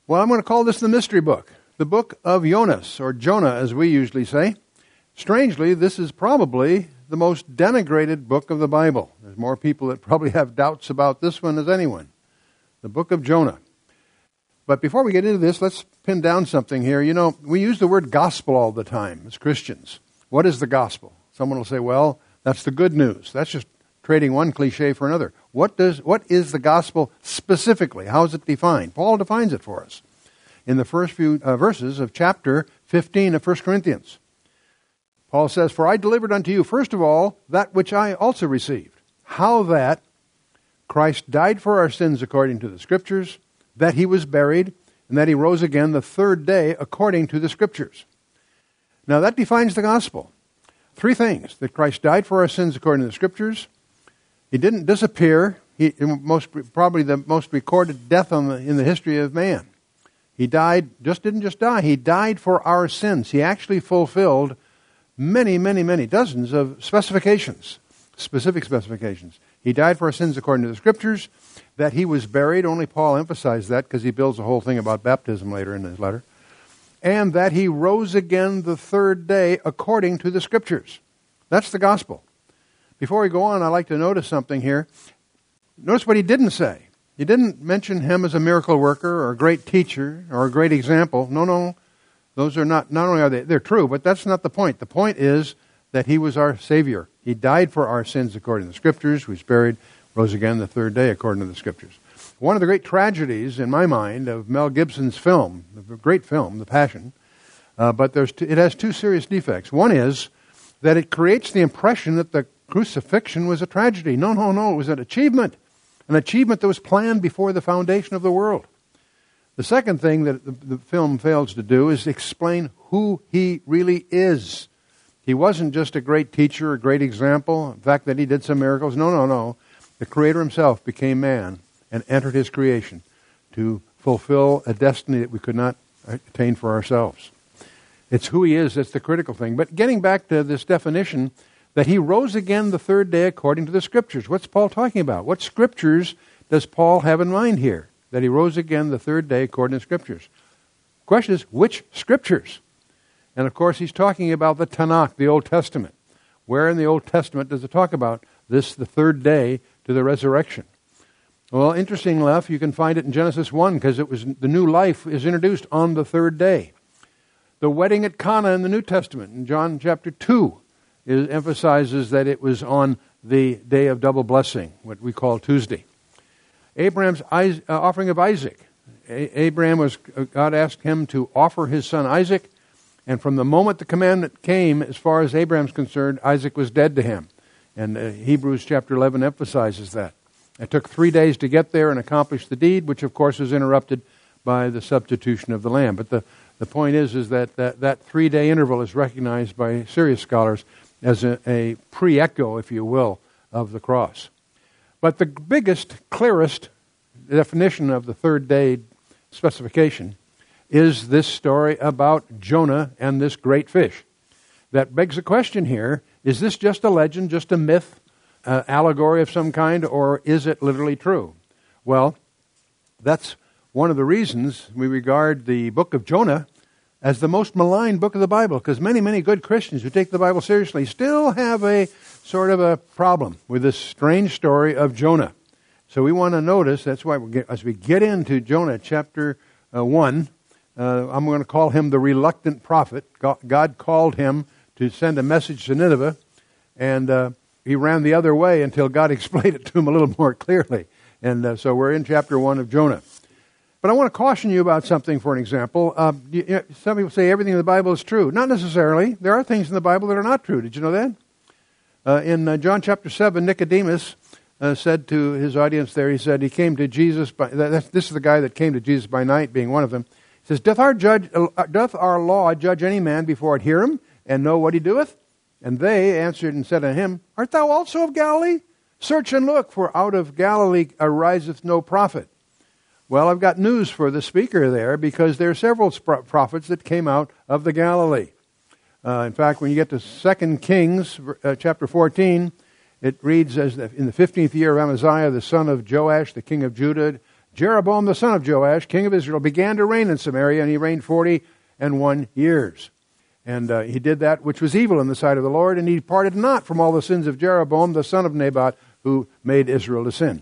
Well, I'm going to call this the mystery book, the book of Jonas, or Jonah as we usually say. Strangely, this is probably the most denigrated book of the Bible. There's more people that probably have doubts about this one as anyone. The book of Jonah. But before we get into this, let's pin down something here. You know, we use the word gospel all the time as Christians. What is the gospel? Someone will say, well, that's the good news. That's just trading one cliche for another. What is the gospel specifically? How is it defined? Paul defines it for us in the first few verses of chapter 15 of 1 Corinthians. Paul says, "For I delivered unto you, first of all, that which I also received, how that Christ died for our sins according to the Scriptures, that he was buried, and that he rose again the third day according to the Scriptures." Now that defines the gospel. Three things: that Christ died for our sins according to the Scriptures. He didn't disappear. Probably the most recorded death in the history of man. He died, didn't just die. He died for our sins. He actually fulfilled many, many, many dozens of specifications, specific specifications. He died for our sins according to the Scriptures, that he was buried. Only Paul emphasized that because he builds a whole thing about baptism later in his letter. And that he rose again the third day according to the Scriptures. That's the gospel. Before we go on, I'd like to notice something here. Notice what he didn't say. He didn't mention him as a miracle worker or a great teacher or a great example. No. Those are not only are they're true, but that's not the point. The point is that he was our Savior. He died for our sins according to the Scriptures. He was buried, rose again the third day according to the Scriptures. One of the great tragedies, in my mind, of Mel Gibson's film, the great film, The Passion, but it has two serious defects. One is that it creates the impression that the crucifixion was a tragedy. No. It was an achievement that was planned before the foundation of the world. The second thing that the film fails to do is explain who he really is. He wasn't just a great teacher, a great example, in fact that he did some miracles. No. The Creator himself became man and entered his creation to fulfill a destiny that we could not attain for ourselves. It's who he is that's the critical thing. But getting back to this definition, that he rose again the third day according to the Scriptures. What's Paul talking about? What Scriptures does Paul have in mind here? That he rose again the third day according to the Scriptures. The question is, which Scriptures? And of course, he's talking about the Tanakh, the Old Testament. Where in the Old Testament does it talk about this, the third day to the resurrection? Well, interesting enough, you can find it in Genesis 1, because the new life is introduced on the third day. The wedding at Cana in the New Testament, in John chapter 2, emphasizes that it was on the day of double blessing, what we call Tuesday. Abraham's offering of Isaac. God asked him to offer his son Isaac, and from the moment the commandment came, as far as Abraham's concerned, Isaac was dead to him. And Hebrews chapter 11 emphasizes that. It took 3 days to get there and accomplish the deed, which of course was interrupted by the substitution of the lamb. But the point is that 3-day interval is recognized by serious scholars as a pre-echo, if you will, of the cross. But the biggest, clearest definition of the third day specification is this story about Jonah and this great fish. That begs the question here, is this just a legend, just a myth, allegory of some kind, or is it literally true? Well, that's one of the reasons we regard the book of Jonah as the most maligned book of the Bible, because many, many good Christians who take the Bible seriously still have a sort of a problem with this strange story of Jonah. So we want to notice, that's why as we get into Jonah chapter 1, I'm going to call him the reluctant prophet. God called him to send a message to Nineveh, and he ran the other way until God explained it to him a little more clearly. And so we're in chapter 1 of Jonah. But I want to caution you about something, for an example. Some people say everything in the Bible is true. Not necessarily. There are things in the Bible that are not true. Did you know that? In John chapter 7, Nicodemus said to his audience there, he said he came to Jesus, this is the guy that came to Jesus by night, being one of them. He says, Doth our law judge any man before it hear him, and know what he doeth? And they answered and said unto him, Art thou also of Galilee? Search and look, for out of Galilee ariseth no prophet. Well, I've got news for the speaker there, because there are several prophets that came out of the Galilee. In fact, when you get to 2 Kings, chapter 14, it reads, as in the 15th year of Amaziah, the son of Joash, the king of Judah, Jeroboam the son of Joash, king of Israel, began to reign in Samaria, and he reigned 41 years. And he did that which was evil in the sight of the Lord, and he departed not from all the sins of Jeroboam the son of Nebat, who made Israel to sin.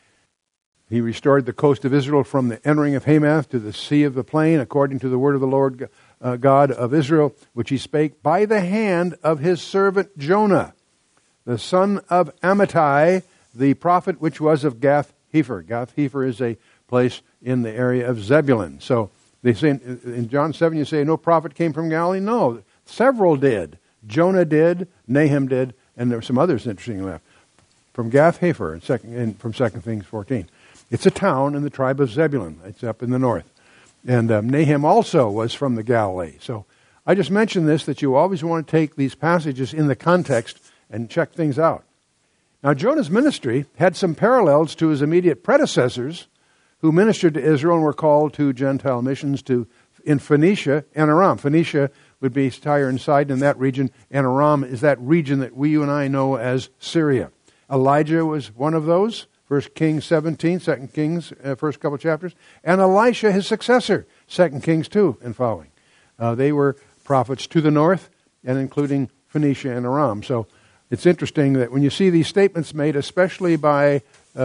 He restored the coast of Israel from the entering of Hamath to the sea of the plain, according to the word of the Lord God of Israel, which he spake by the hand of his servant Jonah, the son of Amittai, the prophet which was of Gath-Hepher. Gath-Hepher is a place in the area of Zebulun. So they say in John 7, you say no prophet came from Galilee? No, several did. Jonah did, Nahum did, and there were some others interesting left. From Gath-Hepher from 2 Kings 14. It's a town in the tribe of Zebulun. It's up in the north. And Nahum also was from the Galilee. So I just mentioned this, that you always want to take these passages in the context and check things out. Now, Jonah's ministry had some parallels to his immediate predecessors who ministered to Israel and were called to Gentile missions in Phoenicia and Aram. Phoenicia would be Tyre and Sidon in that region, and Aram is that region that you and I know as Syria. Elijah was one of those, 1 Kings 17, 2 Kings, first couple chapters, and Elisha, his successor, 2 Kings 2 and following. They were prophets to the north, and including Phoenicia and Aram. So it's interesting that when you see these statements made, especially by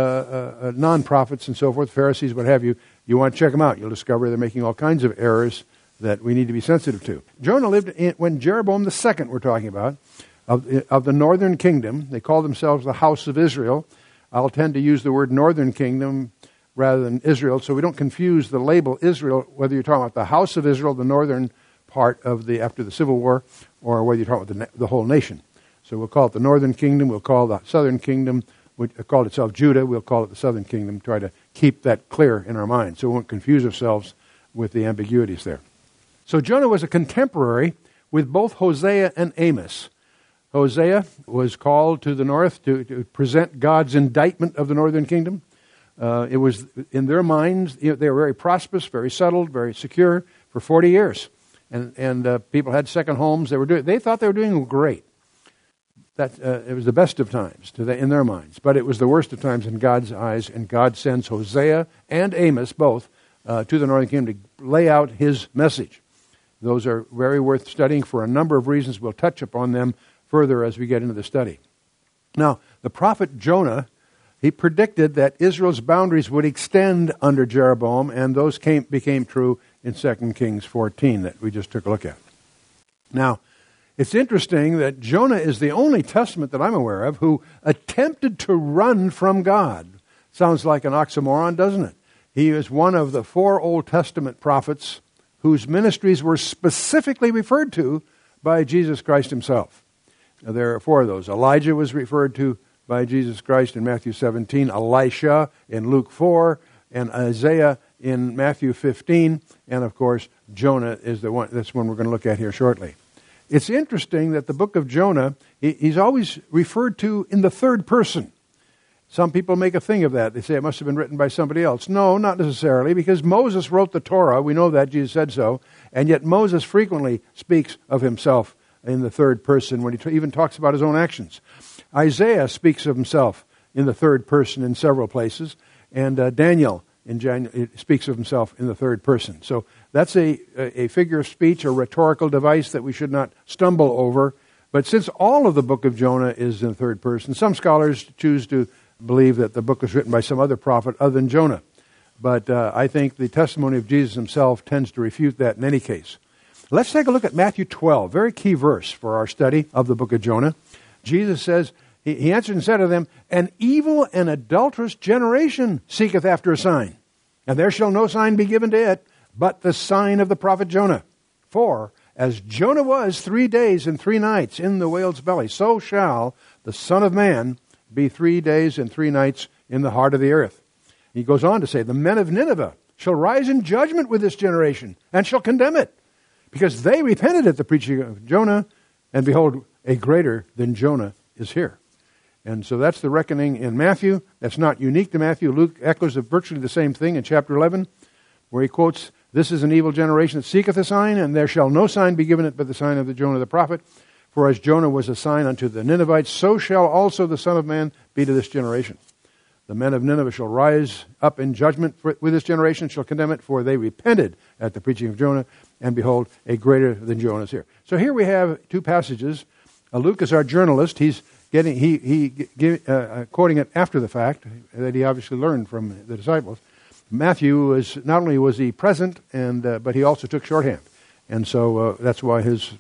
non-prophets and so forth, Pharisees, what have you, you want to check them out. You'll discover they're making all kinds of errors that we need to be sensitive to. Jonah lived when Jeroboam II, we're talking about, of the northern kingdom. They call themselves the house of Israel. I'll tend to use the word northern kingdom rather than Israel, so we don't confuse the label Israel, whether you're talking about the house of Israel, the northern part of after the Civil War, or whether you're talking about the whole nation. So we'll call it the northern kingdom, we'll call the southern kingdom, which called itself Judah, we'll call it the southern kingdom, try to keep that clear in our minds so we won't confuse ourselves with the ambiguities there. So Jonah was a contemporary with both Hosea and Amos. Hosea was called to the north to present God's indictment of the northern kingdom. It was in their minds, they were very prosperous, very settled, very secure for 40 years. And people had second homes. They thought they were doing great. It was the best of times in their minds, but it was the worst of times in God's eyes, and God sends Hosea and Amos both to the northern kingdom to lay out his message. Those are very worth studying for a number of reasons. We'll touch upon them further as we get into the study. Now, the prophet Jonah, he predicted that Israel's boundaries would extend under Jeroboam, and those became true in 2 Kings 14 that we just took a look at. Now, it's interesting that Jonah is the only testament that I'm aware of who attempted to run from God. Sounds like an oxymoron, doesn't it? He is one of the 4 Old Testament prophets whose ministries were specifically referred to by Jesus Christ himself. Now, there are 4 of those. Elijah was referred to by Jesus Christ in Matthew 17, Elisha in Luke 4, and Isaiah in Matthew 15, and of course Jonah is the one. That's one we're going to look at here shortly. It's interesting that the book of Jonah, he's always referred to in the third person. Some people make a thing of that. They say it must have been written by somebody else. No, not necessarily, because Moses wrote the Torah. We know that, Jesus said so. And yet Moses frequently speaks of himself in the third person when he even talks about his own actions. Isaiah speaks of himself in the third person in several places. And Daniel speaks of himself in the third person. So that's a figure of speech, a rhetorical device that we should not stumble over. But since all of the book of Jonah is in the third person, some scholars choose to believe that the book was written by some other prophet other than Jonah. But I think the testimony of Jesus himself tends to refute that in any case. Let's take a look at Matthew 12, very key verse for our study of the book of Jonah. Jesus says, he answered and said to them, "An evil and adulterous generation seeketh after a sign, and there shall no sign be given to it, but the sign of the prophet Jonah. For as Jonah was 3 days and 3 nights in the whale's belly, so shall the Son of Man be 3 days and 3 nights in the heart of the earth." He goes on to say, "The men of Nineveh shall rise in judgment with this generation, and shall condemn it, because they repented at the preaching of Jonah, and behold, a greater than Jonah is here." And so that's the reckoning in Matthew. That's not unique to Matthew. Luke echoes of virtually the same thing in chapter 11, where he quotes, "This is an evil generation that seeketh a sign, and there shall no sign be given it but the sign of the Jonah the prophet. For as Jonah was a sign unto the Ninevites, so shall also the Son of Man be to this generation." The men of Nineveh shall rise up in judgment with this generation, shall condemn it, for they repented at the preaching of Jonah, and behold, a greater than Jonah is here. So here we have two passages. Luke is our journalist. He's quoting it after the fact that he obviously learned from the disciples. Matthew was not only was he present, but he also took shorthand, and so that's why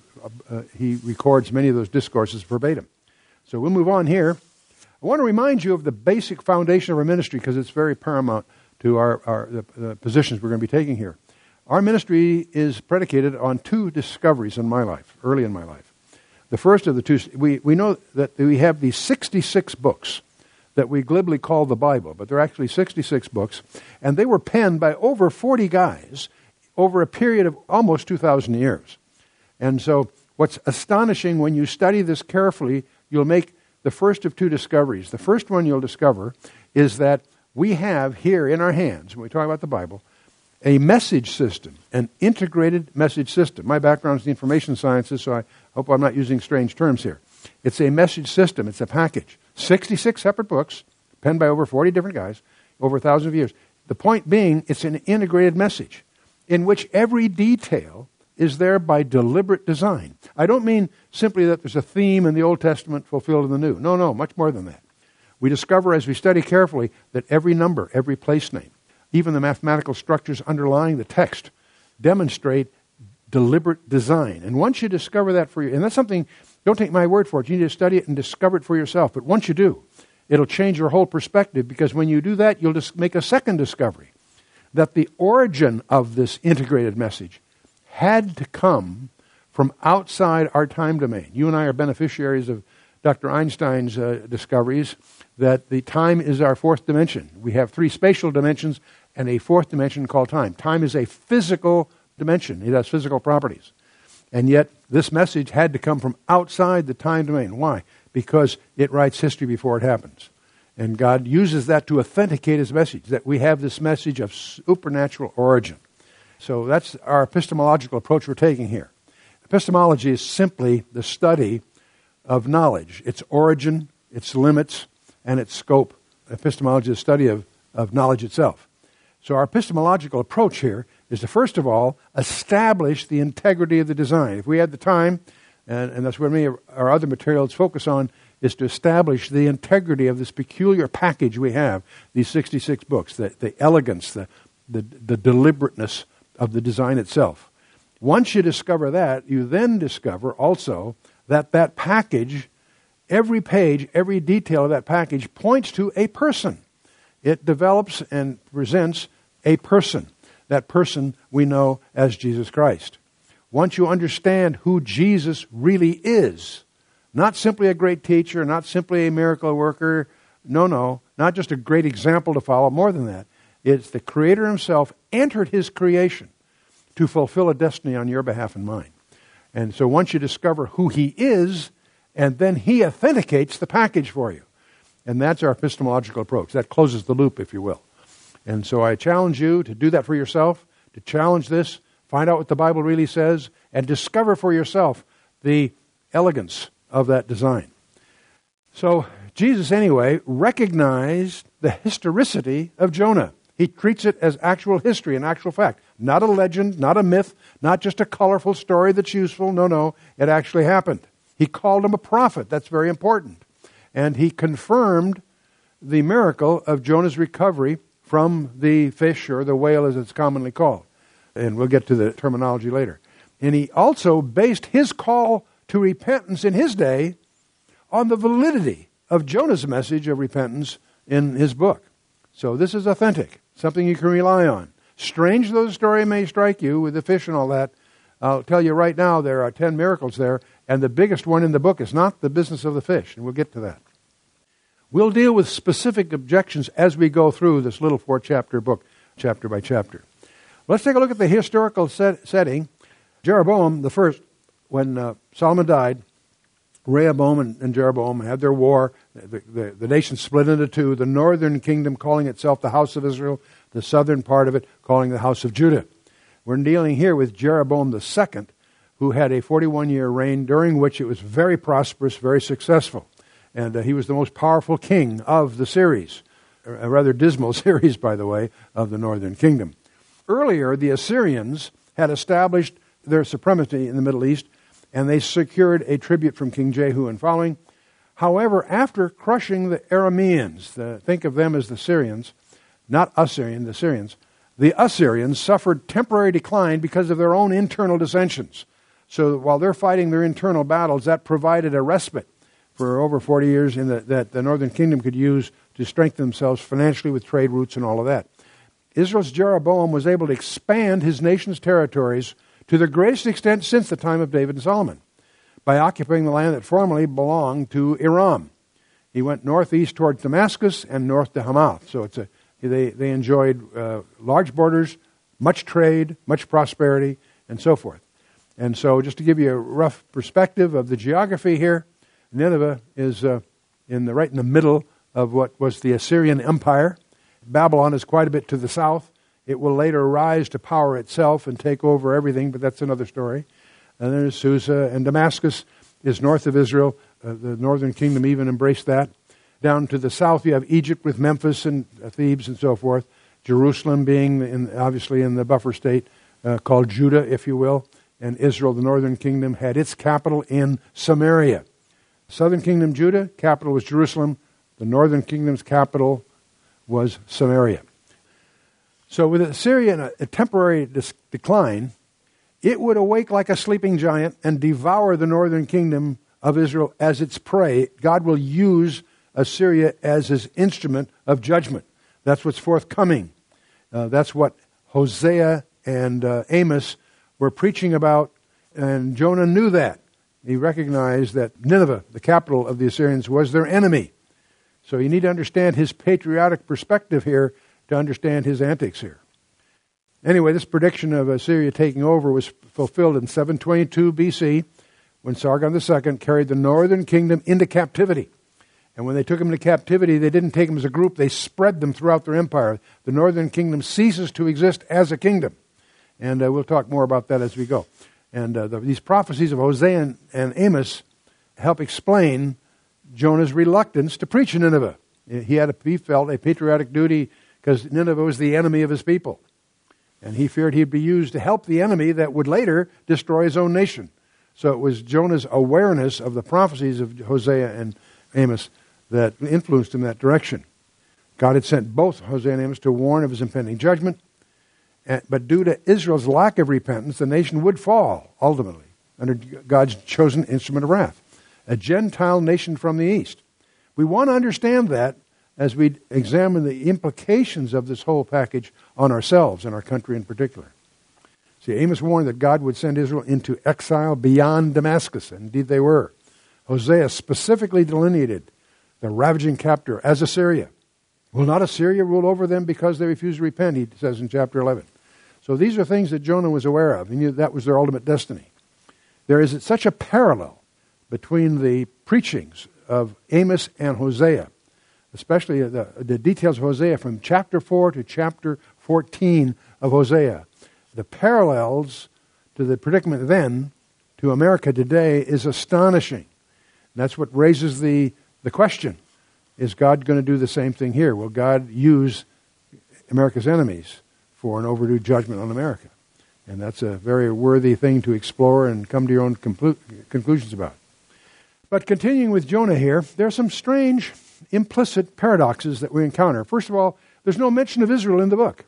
he records many of those discourses verbatim. So we'll move on here. I want to remind you of the basic foundation of our ministry because it's very paramount to the positions we're going to be taking here. Our ministry is predicated on two discoveries in my life, early in my life. The first of the two, we know that we have these 66 books that we glibly call the Bible, but they're actually 66 books, and they were penned by over 40 guys over a period of almost 2,000 years. And so what's astonishing when you study this carefully, you'll make the first of two discoveries. The first one you'll discover is that we have here in our hands, when we talk about the Bible, a message system, an integrated message system. My background is in information sciences, so I hope I'm not using strange terms here. It's a message system. It's a package. 66 separate books, penned by over 40 different guys, over 1,000 of years. The point being, it's an integrated message in which every detail is there by deliberate design. I don't mean simply that there's a theme in the Old Testament fulfilled in the New. No, much more than that. We discover as we study carefully that every number, every place name, even the mathematical structures underlying the text demonstrate deliberate design. And once you discover that for you, and that's something, don't take my word for it, you need to study it and discover it for yourself. But once you do, it'll change your whole perspective, because when you do that, you'll just make a second discovery, that the origin of this integrated message had to come from outside our time domain. You and I are beneficiaries of Dr. Einstein's discoveries that the time is our fourth dimension. We have three spatial dimensions and a fourth dimension called time. Time is a physical dimension. It has physical properties. And yet this message had to come from outside the time domain. Why? Because it writes history before it happens. And God uses that to authenticate his message, that we have this message of supernatural origin. So that's our epistemological approach we're taking here. Epistemology is simply the study of knowledge, its origin, its limits, and its scope. Epistemology is the study of knowledge itself. So our epistemological approach here is to, first of all, establish the integrity of the design. If we had the time, and that's what many of our other materials focus on, is to establish the integrity of this peculiar package we have, these 66 books, the elegance, the deliberateness of the design itself. Once you discover that, you then discover also that that package, every page, every detail of that package points to a person. It develops and presents a person. That person we know as Jesus Christ. Once you understand who Jesus really is, not simply a great teacher, not simply a miracle worker, no, not just a great example to follow, more than that. It's the Creator himself entered his creation to fulfill a destiny on your behalf and mine. And so once you discover who he is, and then he authenticates the package for you. And that's our epistemological approach. That closes the loop, if you will. And so I challenge you to do that for yourself, to challenge this, find out what the Bible really says, and discover for yourself the elegance of that design. So Jesus, anyway, recognized the historicity of Jonah. He treats it as actual history and actual fact. Not a legend, not a myth, not just a colorful story that's useful. No, it actually happened. He called him a prophet. That's very important. And he confirmed the miracle of Jonah's recovery from the fish, or the whale as it's commonly called. And we'll get to the terminology later. And he also based his call to repentance in his day on the validity of Jonah's message of repentance in his book. So this is authentic, something you can rely on. Strange though the story may strike you with the fish and all that, I'll tell you right now there are 10 miracles there, and the biggest one in the book is not the business of the fish, and we'll get to that. We'll deal with specific objections as we go through this little 4-chapter book, chapter by chapter. Let's take a look at the historical setting. Jeroboam the first, when Solomon died, Rehoboam and Jeroboam had their war. The nation split into two, the northern kingdom calling itself the house of Israel, the southern part of it calling the house of Judah. We're dealing here with Jeroboam the second, who had a 41-year reign during which it was very prosperous, very successful. And he was the most powerful king of the series. a rather dismal series, by the way, of the northern kingdom. Earlier, the Assyrians had established their supremacy in the Middle East, and they secured a tribute from King Jehu and following. However, after crushing the Arameans, think of them as the Syrians, not Assyrian, the Syrians, the Assyrians suffered temporary decline because of their own internal dissensions. So while they're fighting their internal battles, that provided a respite for over 40 years that the northern kingdom could use to strengthen themselves financially with trade routes and all of that. Israel's Jeroboam was able to expand his nation's territories to the greatest extent since the time of David and Solomon by occupying the land that formerly belonged to Aram. He went northeast towards Damascus and north to Hamath. So they enjoyed large borders, much trade, much prosperity, and so forth. And so just to give you a rough perspective of the geography here, Nineveh is right in the middle of what was the Assyrian Empire. Babylon is quite a bit to the south. It will later rise to power itself and take over everything, but that's another story. And there's Susa, and Damascus is north of Israel. The northern kingdom even embraced that. Down to the south, you have Egypt with Memphis and Thebes and so forth. Jerusalem being obviously in the buffer state called Judah, if you will. And Israel, the northern kingdom, had its capital in Samaria. Southern kingdom, Judah, capital was Jerusalem. The northern kingdom's capital was Samaria. So with Assyria in a temporary decline, it would awake like a sleeping giant and devour the northern kingdom of Israel as its prey. God will use Assyria as his instrument of judgment. That's what's forthcoming. That's what Hosea and Amos were preaching about, and Jonah knew that. He recognized that Nineveh, the capital of the Assyrians, was their enemy. So you need to understand his patriotic perspective here to understand his antics here. Anyway, this prediction of Assyria taking over was fulfilled in 722 BC when Sargon II carried the northern kingdom into captivity. And when they took them into captivity, they didn't take them as a group, they spread them throughout their empire. The northern kingdom ceases to exist as a kingdom. And we'll talk more about that as we go. And these prophecies of Hosea and Amos help explain Jonah's reluctance to preach in Nineveh. He felt a patriotic duty because Nineveh was the enemy of his people. And he feared he'd be used to help the enemy that would later destroy his own nation. So it was Jonah's awareness of the prophecies of Hosea and Amos that influenced him that direction. God had sent both Hosea and Amos to warn of his impending judgment. But due to Israel's lack of repentance, the nation would fall, ultimately, under God's chosen instrument of wrath, a Gentile nation from the east. We want to understand that as we examine the implications of this whole package on ourselves and our country in particular. See, Amos warned that God would send Israel into exile beyond Damascus, and indeed they were. Hosea specifically delineated the ravaging captor as Assyria. Will not Assyria rule over them because they refuse to repent, he says in chapter 11. So these are things that Jonah was aware of. He knew that was their ultimate destiny. There is such a parallel between the preachings of Amos and Hosea, especially the details of Hosea from chapter 4 to chapter 14 of Hosea. The parallels to the predicament then to America today is astonishing. And that's what raises the question. Is God going to do the same thing here? Will God use America's enemies for an overdue judgment on America? And that's a very worthy thing to explore and come to your own conclusions about. But continuing with Jonah here, there are some strange implicit paradoxes that we encounter. First of all, there's no mention of Israel in the book.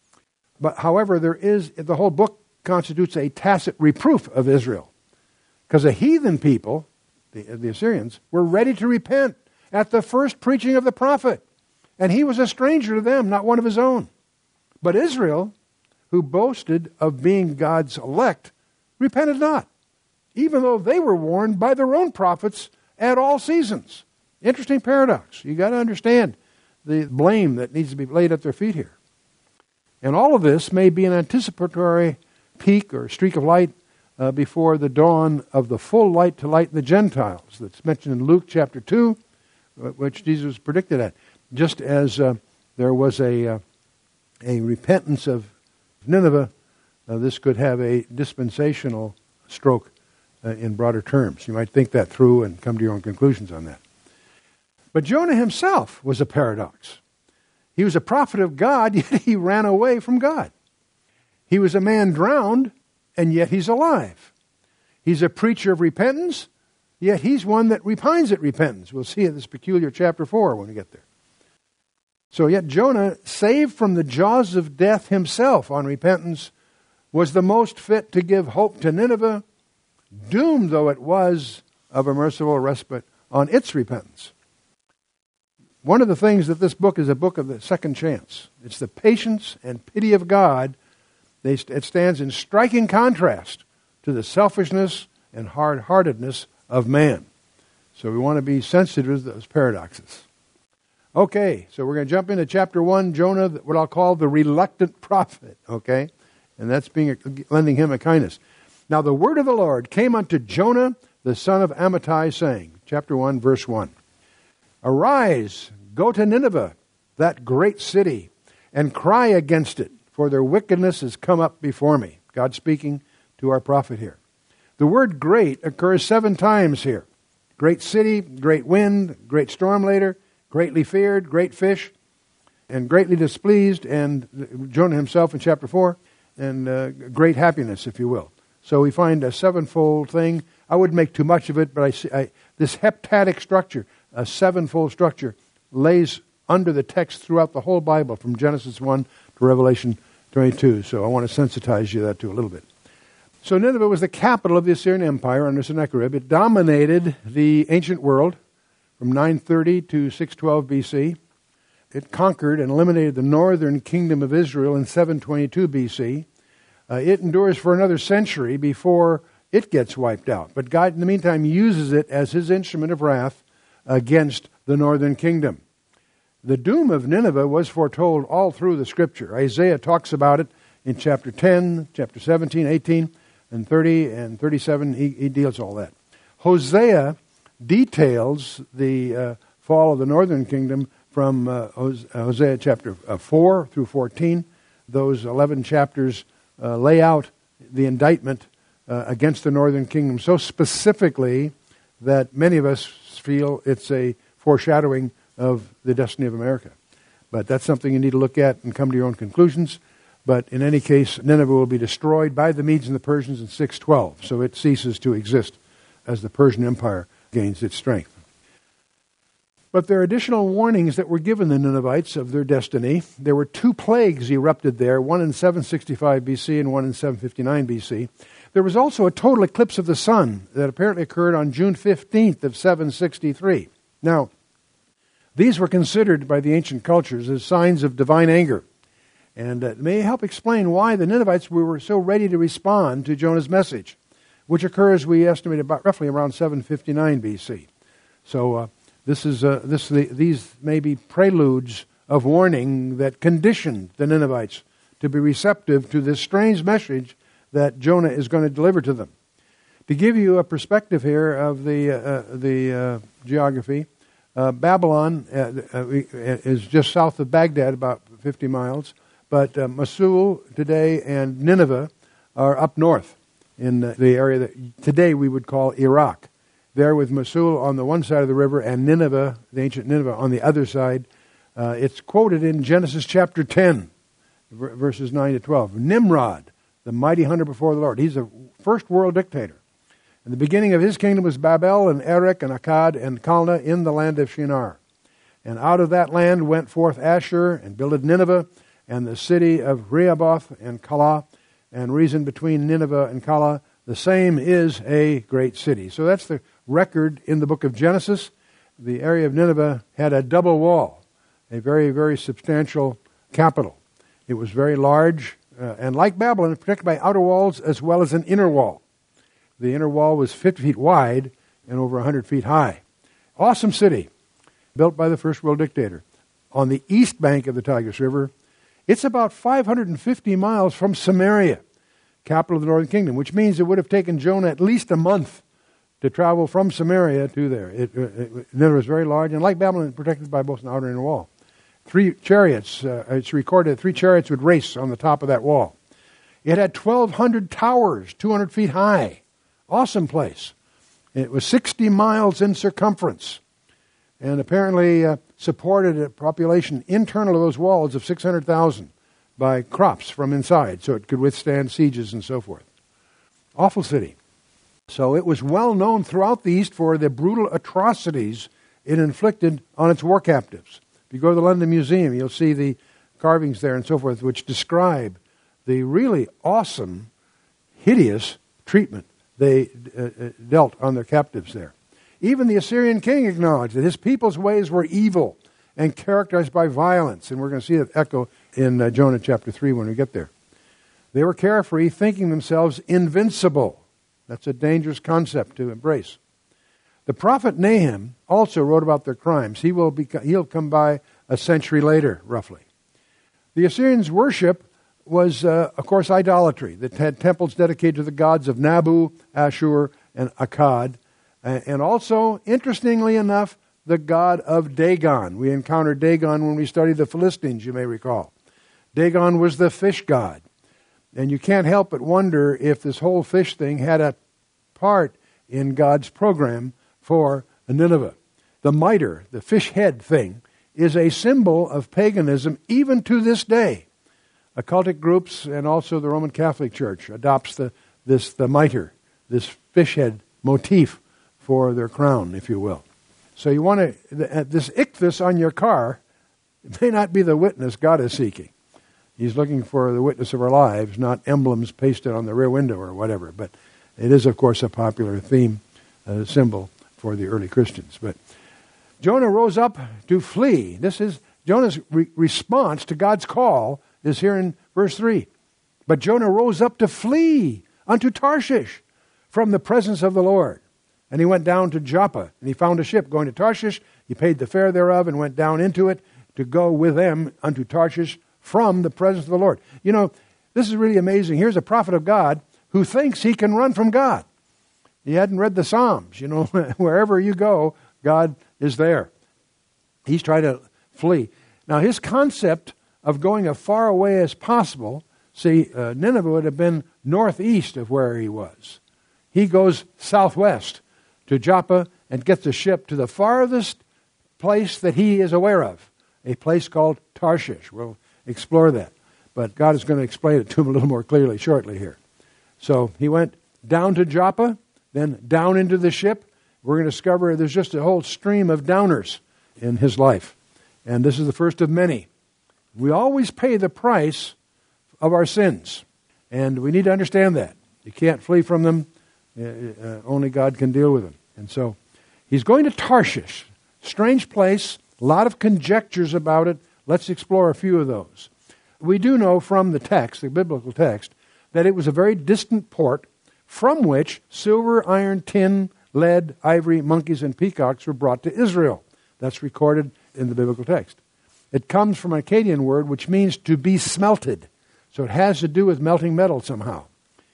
But however, the whole book constitutes a tacit reproof of Israel. Because the heathen people, the Assyrians, were ready to repent at the first preaching of the prophet. And he was a stranger to them, not one of his own. But Israel, who boasted of being God's elect, repented not, even though they were warned by their own prophets at all seasons. Interesting paradox. You got to understand the blame that needs to be laid at their feet here. And all of this may be an anticipatory peak or streak of light before the dawn of the full light to light the Gentiles that's mentioned in Luke chapter 2, which Jesus predicted at. Just as there was a repentance of Nineveh, this could have a dispensational stroke in broader terms. You might think that through and come to your own conclusions on that. But Jonah himself was a paradox. He was a prophet of God, yet he ran away from God. He was a man drowned, and yet he's alive. He's a preacher of repentance, yet he's one that repines at repentance. We'll see in this peculiar chapter 4 when we get there. So yet Jonah, saved from the jaws of death himself on repentance, was the most fit to give hope to Nineveh, doomed though it was of a merciful respite on its repentance. One of the things that this book is a book of the second chance. It's the patience and pity of God. It stands in striking contrast to the selfishness and hard-heartedness of man. So we want to be sensitive to those paradoxes. Okay, so we're going to jump into chapter 1, Jonah, what I'll call the reluctant prophet, okay? And that's lending him a kindness. Now the word of the Lord came unto Jonah, the son of Amittai, saying, chapter 1, verse 1, Arise, go to Nineveh, that great city, and cry against it, for their wickedness has come up before me. God speaking to our prophet here. The word great occurs 7 times here. Great city, great wind, great storm later, greatly feared, great fish, and greatly displeased, and Jonah himself in chapter 4, and great happiness, if you will. So we find a 7-fold thing. I wouldn't make too much of it, but this heptadic structure, a 7-fold structure, lays under the text throughout the whole Bible, from Genesis 1 to Revelation 22. So I want to sensitize you to that too a little bit. So Nineveh was the capital of the Assyrian Empire under Sennacherib. It dominated the ancient world from 930 to 612 BC. It conquered and eliminated the northern kingdom of Israel in 722 BC. It endures for another century before it gets wiped out. But God, in the meantime, uses it as his instrument of wrath against the northern kingdom. The doom of Nineveh was foretold all through the Scripture. Isaiah talks about it in chapter 10, chapter 17, 18, and 30, and 37. He deals all that. Hosea details the fall of the northern kingdom from Hosea chapter 4 through 14. Those 11 chapters lay out the indictment against the northern kingdom so specifically that many of us feel it's a foreshadowing of the destiny of America. But that's something you need to look at and come to your own conclusions. But in any case, Nineveh will be destroyed by the Medes and the Persians in 612. So it ceases to exist as the Persian Empire gains its strength. But there are additional warnings that were given the Ninevites of their destiny. There were 2 plagues erupted there, one in 765 BC and one in 759 BC. There was also a total eclipse of the sun that apparently occurred on June 15th of 763. Now, these were considered by the ancient cultures as signs of divine anger. And it may help explain why the Ninevites were so ready to respond to Jonah's message, which occurs, we estimate, about roughly around 759 BC. So these may be preludes of warning that conditioned the Ninevites to be receptive to this strange message that Jonah is going to deliver to them. To give you a perspective here of the geography, Babylon is just south of Baghdad, about 50 miles, but Mosul today and Nineveh are up north in the area that today we would call Iraq. There with Mosul on the one side of the river and Nineveh, the ancient Nineveh, on the other side. It's quoted in Genesis chapter 10, verses 9 to 12. Nimrod, the mighty hunter before the Lord. He's a first world dictator. And the beginning of his kingdom was Babel and Erech and Akkad and Calneh in the land of Shinar. And out of that land went forth Ashur and builded Nineveh and the city of Rehoboth and Calah, and reasoned between Nineveh and Calah. The same is a great city. So that's the record in the book of Genesis. The area of Nineveh had a double wall, a very, very substantial capital. It was very large, and like Babylon, protected by outer walls as well as an inner wall. The inner wall was 50 feet wide and over 100 feet high. Awesome city, built by the first world dictator. On the east bank of the Tigris River, it's about 550 miles from Samaria, capital of the northern kingdom, which means it would have taken Jonah at least a month to travel from Samaria to there. Nineveh was very large, and like Babylon, protected by both an outer and inner wall. 3 chariots, it's recorded, 3 chariots would race on the top of that wall. It had 1,200 towers, 200 feet high. Awesome place. It was 60 miles in circumference. And apparently supported a population internal to those walls of 600,000 by crops from inside, so it could withstand sieges and so forth. Awful city. So it was well known throughout the East for the brutal atrocities it inflicted on its war captives. If you go to the London Museum, you'll see the carvings there and so forth, which describe the really awesome, hideous treatment they dealt on their captives there. Even the Assyrian king acknowledged that his people's ways were evil and characterized by violence. And we're going to see that echo in Jonah chapter 3 when we get there. They were carefree, thinking themselves invincible. That's a dangerous concept to embrace. The prophet Nahum also wrote about their crimes. He'll come by a century later, roughly. The Assyrians' worship was, of course, idolatry that had temples dedicated to the gods of Nabu, Ashur, and Akkad. And also, interestingly enough, the god of Dagon. We encountered Dagon when we studied the Philistines, you may recall. Dagon was the fish god. And you can't help but wonder if this whole fish thing had a part in God's program for Nineveh. The mitre, the fish head thing, is a symbol of paganism even to this day. Occultic groups and also the Roman Catholic Church adopts the mitre, this fish head motif for their crown, if you will. So you want to, this ichthus on your car may not be the witness God is seeking. He's looking for the witness of our lives, not emblems pasted on the rear window or whatever. But it is, of course, a popular theme, symbol for the early Christians. But Jonah rose up to flee. This is Jonah's response to God's call is here in verse 3. But Jonah rose up to flee unto Tarshish from the presence of the Lord. And he went down to Joppa, and he found a ship going to Tarshish. He paid the fare thereof and went down into it to go with them unto Tarshish from the presence of the Lord. You know, this is really amazing. Here's a prophet of God who thinks he can run from God. He hadn't read the Psalms. You know, wherever you go, God is there. He's trying to flee. Now, his concept of going as far away as possible, see, Nineveh would have been northeast of where he was. He goes southwest to Joppa and gets a ship to the farthest place that he is aware of, a place called Tarshish. We'll explore that. But God is going to explain it to him a little more clearly shortly here. So he went down to Joppa, then down into the ship. We're going to discover there's just a whole stream of downers in his life. And this is the first of many. We always pay the price of our sins. And we need to understand that. You can't flee from them. Only God can deal with them. And so he's going to Tarshish. Strange place. A lot of conjectures about it. Let's explore a few of those. We do know from the text, the biblical text, that it was a very distant port from which silver, iron, tin, lead, ivory, monkeys, and peacocks were brought to Israel. That's recorded in the biblical text. It comes from an Akkadian word which means to be smelted. So it has to do with melting metal somehow.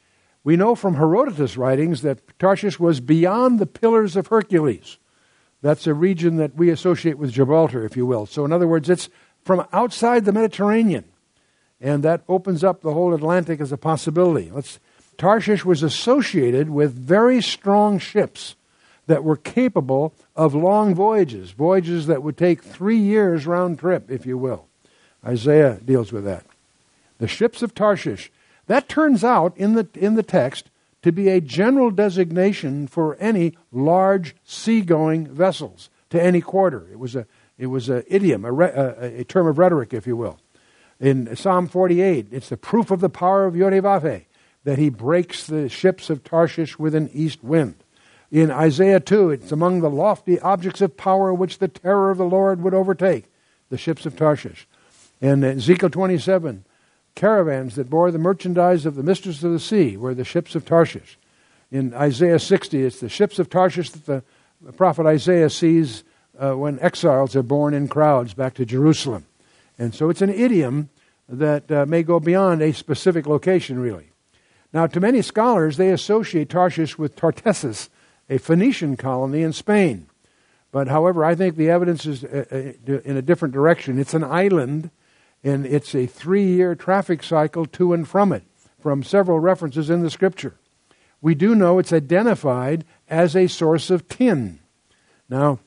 We know from Herodotus' writings that Tarshish was beyond the Pillars of Hercules. That's a region that we associate with Gibraltar, if you will. So in other words, it's from outside the Mediterranean. And that opens up the whole Atlantic as a possibility. Tarshish was associated with very strong ships that were capable of long voyages that would take 3 years round trip, if you will. Isaiah deals with that. The ships of Tarshish. That turns out in the text to be a general designation for any large seagoing vessels to any quarter. It was a idiom, a term of rhetoric, if you will. In Psalm 48, it's the proof of the power of Yod-Heh-Vav-Heh that he breaks the ships of Tarshish with an east wind. In Isaiah 2, it's among the lofty objects of power which the terror of the Lord would overtake, the ships of Tarshish. In Ezekiel 27, caravans that bore the merchandise of the mistress of the sea were the ships of Tarshish. In Isaiah 60, it's the ships of Tarshish that the prophet Isaiah sees when exiles are borne in crowds back to Jerusalem. And so it's an idiom that may go beyond a specific location, really. Now, to many scholars, they associate Tarshish with Tartessus, a Phoenician colony in Spain. But however, I think the evidence is in a different direction. It's an island, and it's a 3-year traffic cycle to and from it, from several references in the Scripture. We do know it's identified as a source of tin. Now,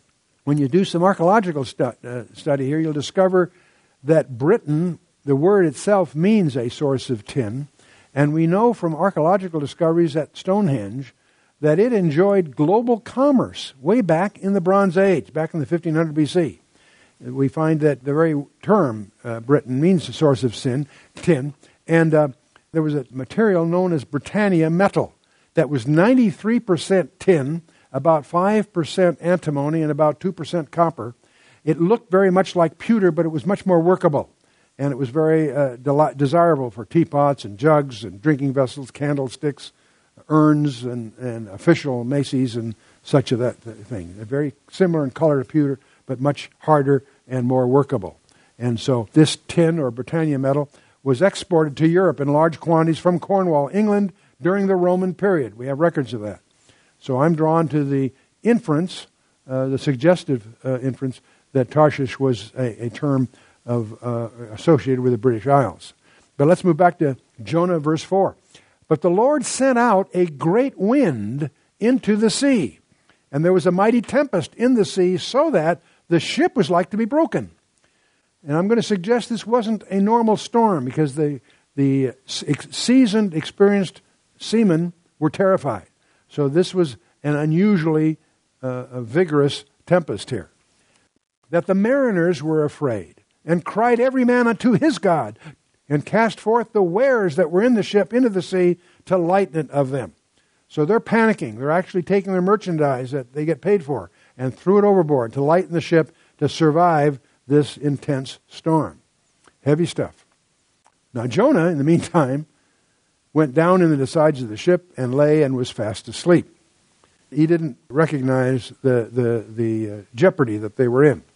When you do some archaeological study here, you'll discover that Britain, the word itself, means a source of tin. And we know from archaeological discoveries at Stonehenge that it enjoyed global commerce way back in the Bronze Age, back in the 1500 BC. We find that the very term Britain means a source of tin. And there was a material known as Britannia metal that was 93% tin, about 5% antimony, and about 2% copper. It looked very much like pewter, but it was much more workable. And it was very desirable for teapots and jugs and drinking vessels, candlesticks, urns, and official maces and such of that thing. They're very similar in color to pewter, but much harder and more workable. And so this tin or Britannia metal was exported to Europe in large quantities from Cornwall, England, during the Roman period. We have records of that. So I'm drawn to the inference, the suggestive inference, that Tarshish was a term associated with the British Isles. But let's move back to Jonah, verse 4. But the Lord sent out a great wind into the sea, and there was a mighty tempest in the sea, so that the ship was like to be broken. And I'm going to suggest this wasn't a normal storm, because the seasoned, experienced seamen were terrified. So this was an unusually vigorous tempest here. That the mariners were afraid, and cried every man unto his God, and cast forth the wares that were in the ship into the sea to lighten it of them. So they're panicking. They're actually taking their merchandise that they get paid for and threw it overboard to lighten the ship to survive this intense storm. Heavy stuff. Now Jonah, in the meantime, went down into the sides of the ship and lay and was fast asleep. He didn't recognize the jeopardy that they were in.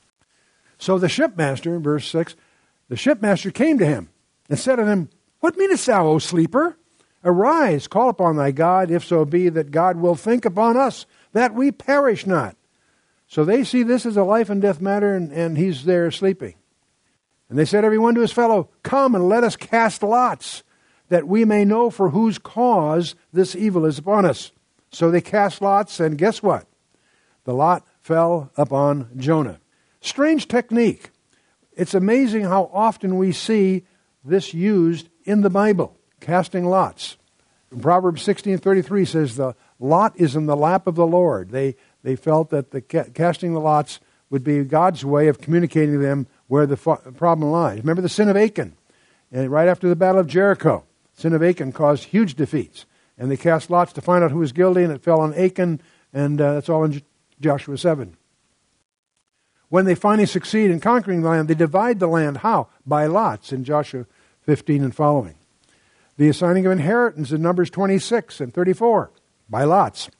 So the shipmaster, in verse 6, the shipmaster came to him and said unto him, What meanest thou, O sleeper? Arise, call upon thy God, if so be that God will think upon us, that we perish not. So they see this as a life and death matter, and he's there sleeping. And they said every one to his fellow, Come and let us cast lots, that we may know for whose cause this evil is upon us. So they cast lots, and guess what? The lot fell upon Jonah. Strange technique. It's amazing how often we see this used in the Bible, casting lots. Proverbs 16:33 says the lot is in the lap of the Lord. They felt that the casting the lots would be God's way of communicating to them where the problem lies. Remember the sin of Achan. And right after the Battle of Jericho, sin of Achan caused huge defeats. And they cast lots to find out who was guilty, and it fell on Achan, and that's all in Joshua 7. When they finally succeed in conquering the land, they divide the land. How? By lots in Joshua 15 and following. The assigning of inheritance in Numbers 26 and 34, by lots.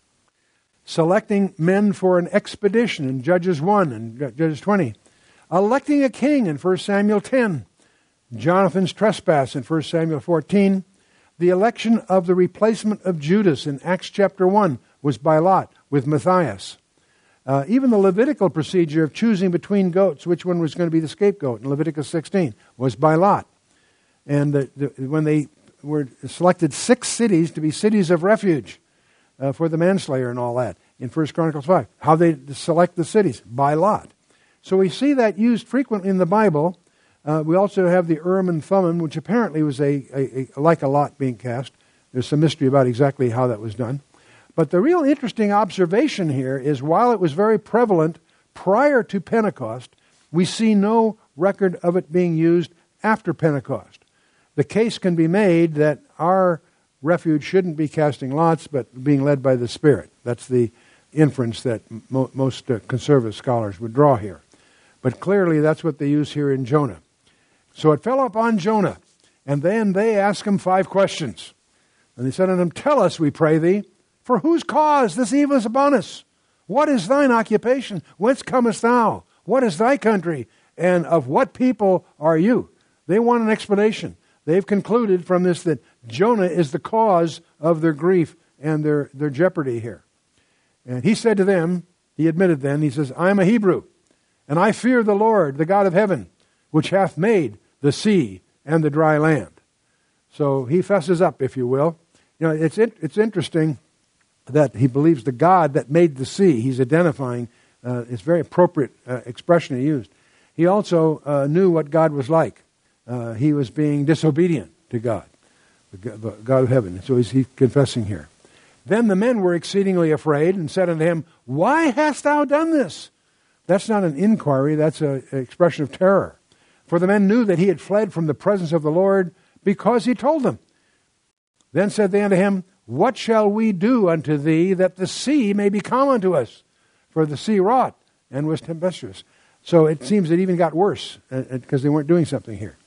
Selecting men for an expedition in Judges 1 and Judges 20. Electing a king in 1 Samuel 10. Jonathan's trespass in 1 Samuel 14. The election of the replacement of Judas in Acts chapter 1 was by lot with Matthias. Even the Levitical procedure of choosing between goats, which one was going to be the scapegoat in Leviticus 16, was by lot. And when they were selected 6 cities to be cities of refuge for the manslayer and all that in 1 Chronicles 5, how they select the cities? By lot. So we see that used frequently in the Bible. We also have the Urim and Thummim, which apparently was like a lot being cast. There's some mystery about exactly how that was done. But the real interesting observation here is while it was very prevalent prior to Pentecost, we see no record of it being used after Pentecost. The case can be made that our refuge shouldn't be casting lots, but being led by the Spirit. That's the inference that most conservative scholars would draw here. But clearly that's what they use here in Jonah. So it fell upon Jonah, and then they asked him 5 questions. And they said unto him, Tell us, we pray thee, for whose cause this evil is upon us? What is thine occupation? Whence comest thou? What is thy country? And of what people are you? They want an explanation. They've concluded from this that Jonah is the cause of their grief and their jeopardy here. And he said to them, he admitted then, he says, I am a Hebrew, and I fear the Lord, the God of heaven, which hath made the sea and the dry land. So he fesses up, if you will. You know, it's interesting that he believes the God that made the sea. He's identifying It's a very appropriate expression he used. He also knew what God was like. He was being disobedient to God, the God of heaven. So he's confessing here. Then the men were exceedingly afraid and said unto him, Why hast thou done this? That's not an inquiry, that's an expression of terror. For the men knew that he had fled from the presence of the Lord because he told them. Then said they unto him, What shall we do unto thee that the sea may be calm unto us? For the sea wrought and was tempestuous. So it seems it even got worse because they weren't doing something here.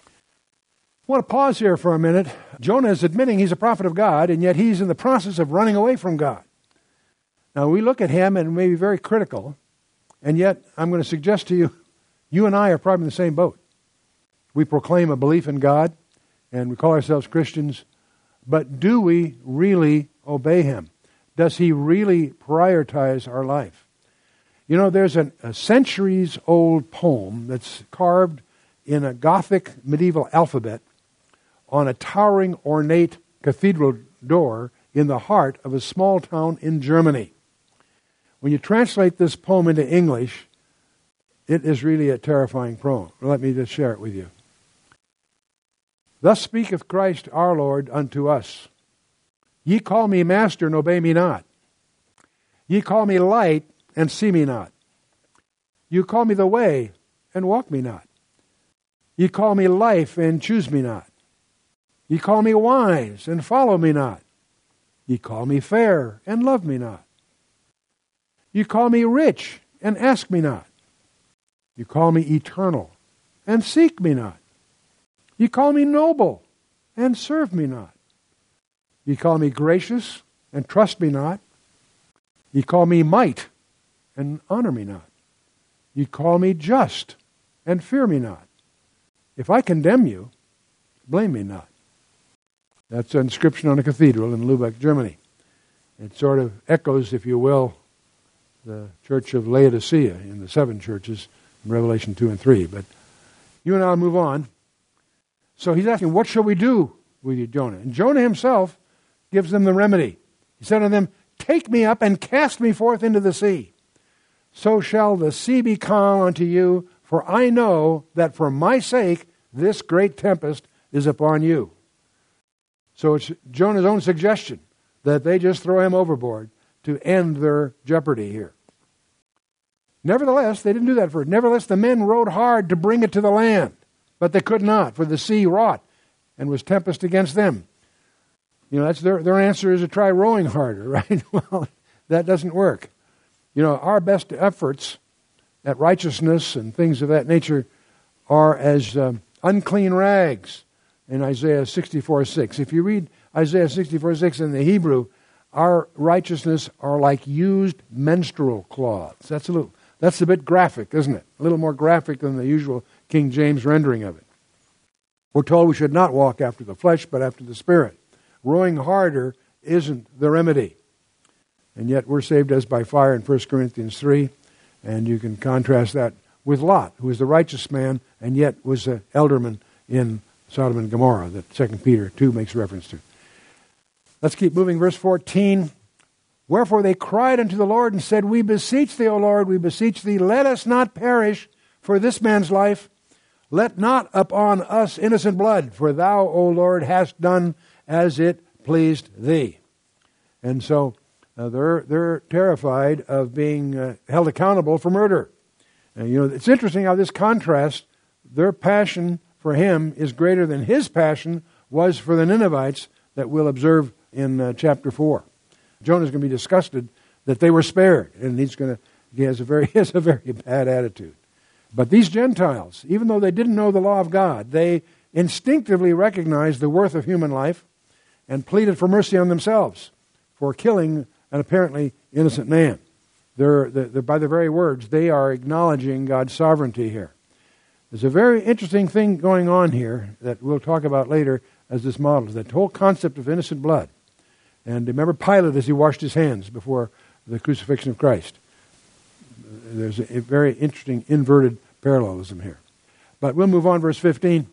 I want to pause here for a minute. Jonah is admitting he's a prophet of God, and yet he's in the process of running away from God. Now we look at him and may be very critical, and yet I'm going to suggest to you, you and I are probably in the same boat. We proclaim a belief in God, and we call ourselves Christians, but do we really obey him? Does he really prioritize our life? You know, there's a centuries-old poem that's carved in a Gothic medieval alphabet on a towering, ornate cathedral door in the heart of a small town in Germany. When you translate this poem into English, it is really a terrifying poem. Let me just share it with you. Thus speaketh Christ our Lord unto us. Ye call me master and obey me not. Ye call me light and see me not. You call me the way and walk me not. Ye call me life and choose me not. Ye call me wise and follow me not. Ye call me fair and love me not. You call me rich and ask me not. You call me eternal and seek me not. You call me noble and serve me not. You call me gracious and trust me not. You call me might and honor me not. You call me just and fear me not. If I condemn you, blame me not. That's an inscription on a cathedral in Lübeck, Germany. It sort of echoes, if you will, the church of Laodicea in the 7 churches in Revelation 2 and 3. But you and I will move on. So he's asking, what shall we do with you, Jonah? And Jonah himself gives them the remedy. He said unto them, Take me up and cast me forth into the sea. So shall the sea be calm unto you, for I know that for my sake this great tempest is upon you. So it's Jonah's own suggestion that they just throw him overboard to end their jeopardy here. Nevertheless, they didn't do that first. Nevertheless, the men rowed hard to bring it to the land, but they could not, for the sea wrought and was tempest against them. You know, that's their answer is to try rowing harder, right? Well, that doesn't work. You know, our best efforts at righteousness and things of that nature are as unclean rags in Isaiah 64:6. If you read Isaiah 64:6 in the Hebrew, our righteousness are like used menstrual cloths. That's a bit graphic, isn't it? A little more graphic than the usual King James rendering of it. We're told we should not walk after the flesh, but after the Spirit. Rowing harder isn't the remedy. And yet we're saved as by fire in 1 Corinthians 3. And you can contrast that with Lot, who was the righteous man and yet was an elderman in Sodom and Gomorrah that 2 Peter 2 makes reference to. Let's keep moving. Verse 14. Wherefore they cried unto the Lord and said, We beseech thee, O Lord, we beseech thee, let us not perish for this man's life. Let not upon us innocent blood, for thou, O Lord, hast done as it pleased thee. And so they're terrified of being held accountable for murder. And, you know, it's interesting how this contrasts. Their passion for him is greater than his passion was for the Ninevites that we'll observe in chapter 4. Jonah's going to be disgusted that they were spared, and he has a very bad attitude. But these Gentiles, even though they didn't know the law of God, they instinctively recognized the worth of human life and pleaded for mercy on themselves for killing an apparently innocent man. They're by their very words, they are acknowledging God's sovereignty here. There's a very interesting thing going on here that we'll talk about later as this models, that whole concept of innocent blood. And remember Pilate as he washed his hands before the crucifixion of Christ. There's a very interesting inverted parallelism here. But we'll move on, verse 15.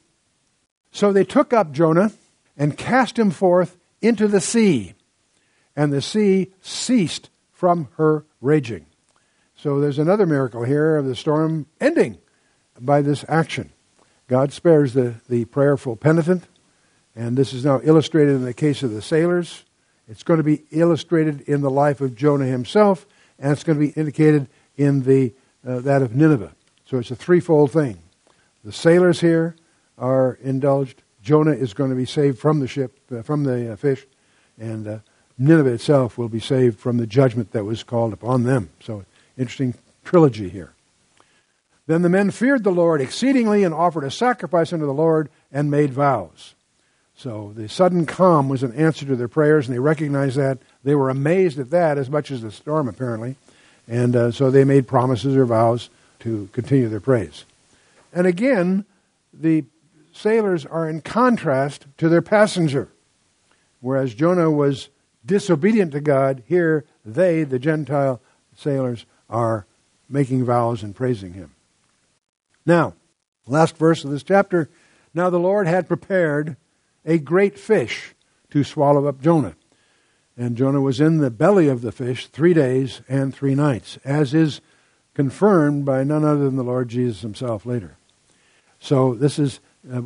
So they took up Jonah and cast him forth into the sea, and the sea ceased from her raging. So there's another miracle here of the storm ending by this action. God spares the prayerful penitent, and this is now illustrated in the case of the sailors. It's going to be illustrated in the life of Jonah himself, and it's going to be indicated in that of Nineveh. So it's a threefold thing. The sailors here are indulged. Jonah is going to be saved from the ship, from the fish, and Nineveh itself will be saved from the judgment that was called upon them. So interesting trilogy here. Then the men feared the Lord exceedingly and offered a sacrifice unto the Lord and made vows. So the sudden calm was an answer to their prayers, and they recognized that. They were amazed at that as much as the storm, apparently. And so they made promises or vows to continue their praise. And again, the sailors are in contrast to their passenger. Whereas Jonah was disobedient to God, here they, the Gentile sailors, are making vows and praising him. Now, last verse of this chapter, now the Lord had prepared a great fish to swallow up Jonah. And Jonah was in the belly of the fish 3 days and 3 nights, as is confirmed by none other than the Lord Jesus himself later. So this is,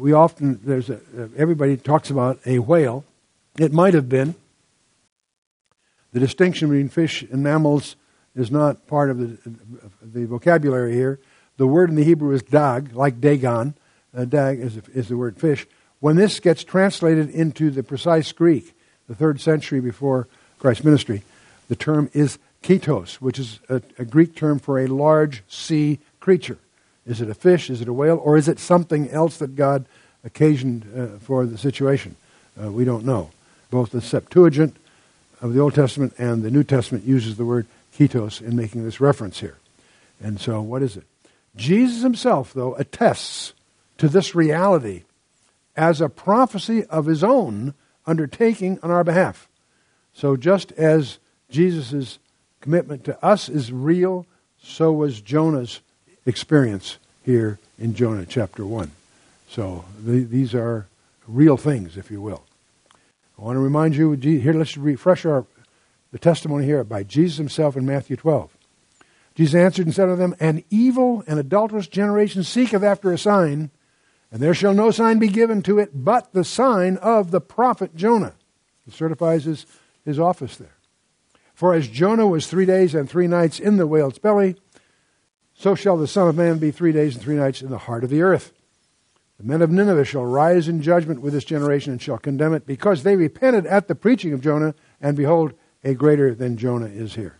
everybody talks about a whale. It might have been. The distinction between fish and mammals is not part of the vocabulary here. The word in the Hebrew is dag, like Dagon. Dag is the word fish. When this gets translated into the precise Greek, the 3rd century before Christ's ministry, the term is ketos, which is a Greek term for a large sea creature. Is it a fish? Is it a whale? Or is it something else that God occasioned for the situation? We don't know. Both the Septuagint of the Old Testament and the New Testament uses the word ketos in making this reference here. And so what is it? Jesus himself, though, attests to this reality as a prophecy of his own undertaking on our behalf. So just as Jesus' commitment to us is real, so was Jonah's experience here in Jonah chapter 1. So these are real things, if you will. I want to remind you, here let's refresh the testimony here by Jesus himself in Matthew 12. Jesus answered and said to them, An evil and adulterous generation seeketh after a sign, and there shall no sign be given to it but the sign of the prophet Jonah. He certifies his office there. For as Jonah was 3 days and 3 nights in the whale's belly, so shall the Son of Man be 3 days and 3 nights in the heart of the earth. The men of Nineveh shall rise in judgment with this generation and shall condemn it, because they repented at the preaching of Jonah, and behold, a greater than Jonah is here.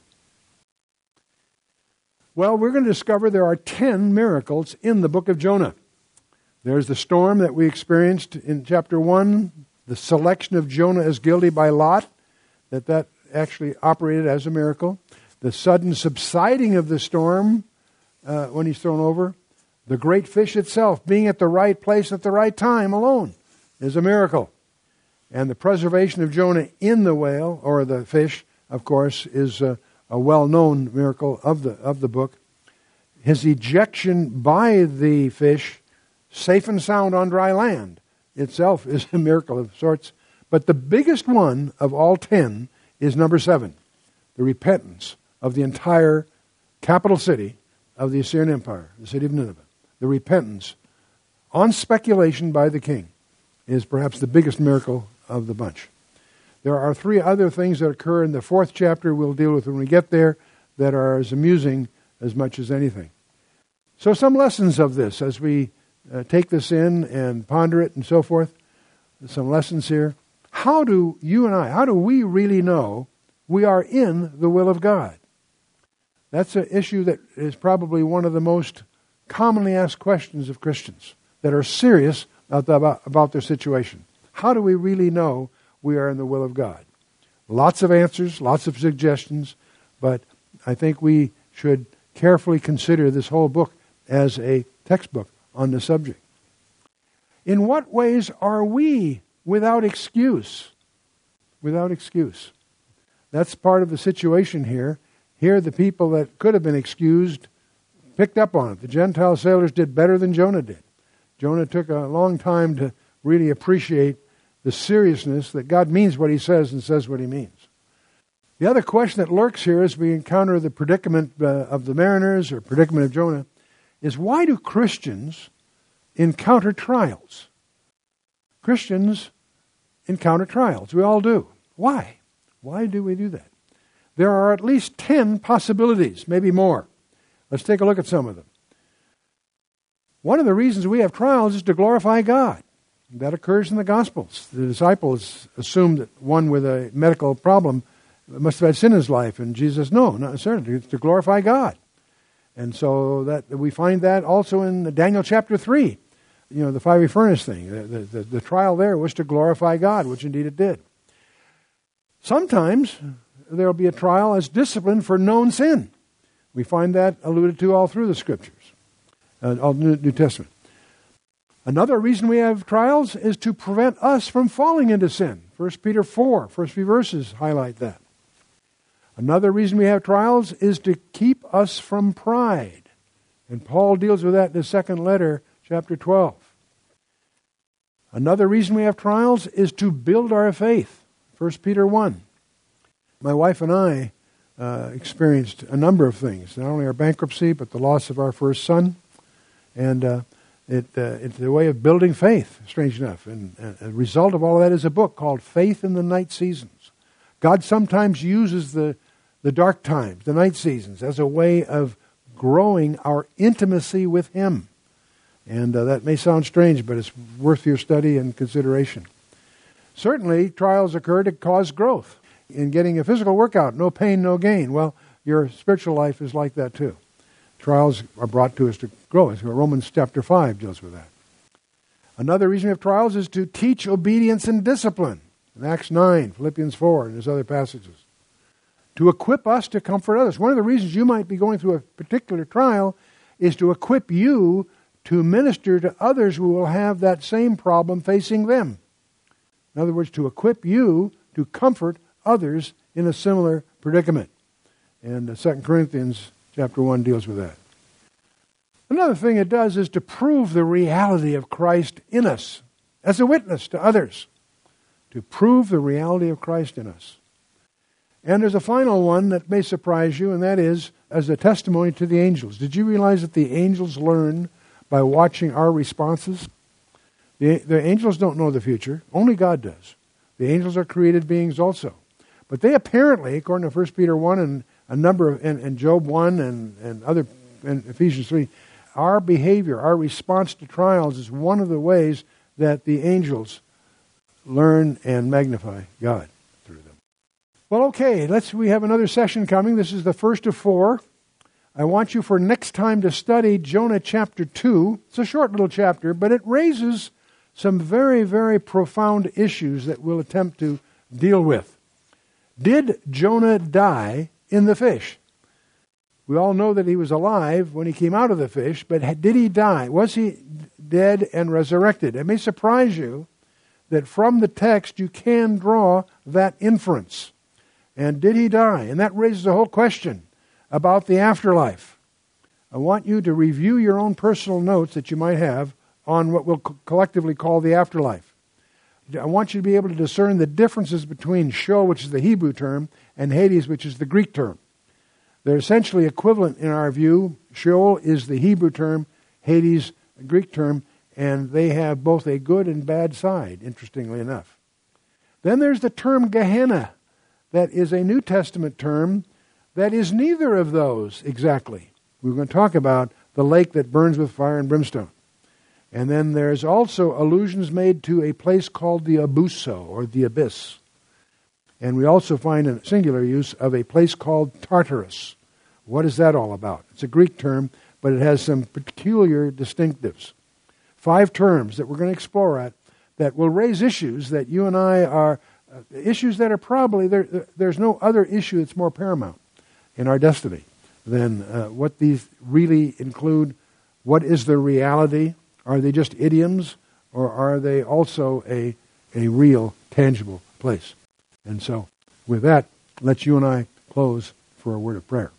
Well, we're going to discover there are 10 miracles in the book of Jonah. There's the storm that we experienced in chapter 1, the selection of Jonah as guilty by Lot, that actually operated as a miracle. The sudden subsiding of the storm when he's thrown over. The great fish itself being at the right place at the right time alone is a miracle. And the preservation of Jonah in the whale, or the fish, of course, is a well-known miracle of the book. His ejection by the fish, safe and sound on dry land, itself is a miracle of sorts. But the biggest one of all 10 is number 7, the repentance of the entire capital city of the Assyrian Empire, the city of Nineveh. The repentance, on speculation by the king, is perhaps the biggest miracle of the bunch. There are 3 other things that occur in the 4th chapter we'll deal with when we get there that are as amusing as much as anything. So some lessons of this as we take this in and ponder it and so forth. Some lessons here. How do we really know we are in the will of God? That's an issue that is probably one of the most commonly asked questions of Christians that are serious about their situation. How do we really know we are in the will of God? Lots of answers, lots of suggestions, but I think we should carefully consider this whole book as a textbook on the subject. In what ways are we without excuse? Without excuse. That's part of the situation here. Here, the people that could have been excused picked up on it. The Gentile sailors did better than Jonah did. Jonah took a long time to really appreciate the seriousness that God means what he says and says what he means. The other question that lurks here as we encounter the predicament of the mariners or predicament of Jonah is, why do Christians encounter trials? Christians encounter trials. We all do. Why? Why do we do that? There are at least 10 possibilities, maybe more. Let's take a look at some of them. One of the reasons we have trials is to glorify God. That occurs in the Gospels. The disciples assumed that one with a medical problem must have had sin in his life, and Jesus, no, not necessarily. It's to glorify God. And so that we find that also in Daniel chapter 3, the fiery furnace thing. The trial there was to glorify God, which indeed it did. Sometimes there will be a trial as discipline for known sin. We find that alluded to all through the Scriptures, all New Testament. Another reason we have trials is to prevent us from falling into sin. 1 Peter 4, first few verses highlight that. Another reason we have trials is to keep us from pride. And Paul deals with that in his second letter, chapter 12. Another reason we have trials is to build our faith. 1 Peter 1. My wife and I experienced a number of things. Not only our bankruptcy, but the loss of our first son. And it's a way of building faith, strange enough. And a result of all of that is a book called Faith in the Night Seasons. God sometimes uses the dark times, the night seasons, as a way of growing our intimacy with Him. And that may sound strange, but it's worth your study and consideration. Certainly, trials occur to cause growth. In getting a physical workout, no pain, no gain. Well, your spiritual life is like that too. Trials are brought to us to grow. Romans chapter 5 deals with that. Another reason we have trials is to teach obedience and discipline. In Acts 9, Philippians 4, and there's other passages. To equip us to comfort others. One of the reasons you might be going through a particular trial is to equip you to minister to others who will have that same problem facing them. In other words, to equip you to comfort others in a similar predicament. And 2 Corinthians chapter 1 deals with that. Another thing it does is to prove the reality of Christ in us as a witness to others. To prove the reality of Christ in us. And there's a final one that may surprise you, and that is as a testimony to the angels. Did you realize that the angels learn by watching our responses? The angels don't know the future. Only God does. The angels are created beings also. But they apparently, according to 1 Peter 1 and a number of, and Job 1 and other, and Ephesians 3, our behavior, our response to trials is one of the ways that the angels learn and magnify God through them. Well, okay, we have another session coming. This is the first of 4. I want you for next time to study Jonah chapter 2. It's a short little chapter, but it raises some very, very profound issues that we'll attempt to deal with. Did Jonah die in the fish? We all know that he was alive when he came out of the fish, but did he die? Was he dead and resurrected? It may surprise you that from the text you can draw that inference. And did he die? And that raises a whole question about the afterlife. I want you to review your own personal notes that you might have on what we'll collectively call the afterlife. I want you to be able to discern the differences between Sheol, which is the Hebrew term, and Hades, which is the Greek term. They're essentially equivalent in our view. Sheol is the Hebrew term, Hades, the Greek term, and they have both a good and bad side, interestingly enough. Then there's the term Gehenna. That is a New Testament term that is neither of those exactly. We're going to talk about the lake that burns with fire and brimstone. And then there's also allusions made to a place called the Abuso, or the abyss. And we also find a singular use of a place called Tartarus. What is that all about? It's a Greek term, but it has some peculiar distinctives. 5 terms that we're going to explore that will raise issues that you and I are, issues that are probably, there's no other issue that's more paramount in our destiny than what these really include. What is the reality? Are they just idioms, or are they also a real, tangible place? And so, with that, let you and I close for a word of prayer.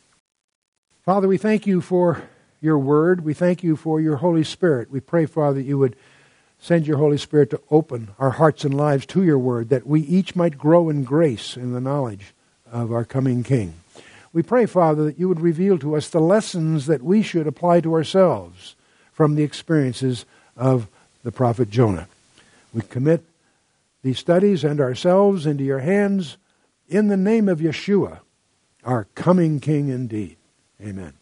Father, we thank you for your word. We thank you for your Holy Spirit. We pray, Father, that you would send your Holy Spirit to open our hearts and lives to your word, that we each might grow in grace in the knowledge of our coming King. We pray, Father, that you would reveal to us the lessons that we should apply to ourselves from the experiences of the prophet Jonah. We commit these studies and ourselves into your hands in the name of Yeshua, our coming King indeed. Amen.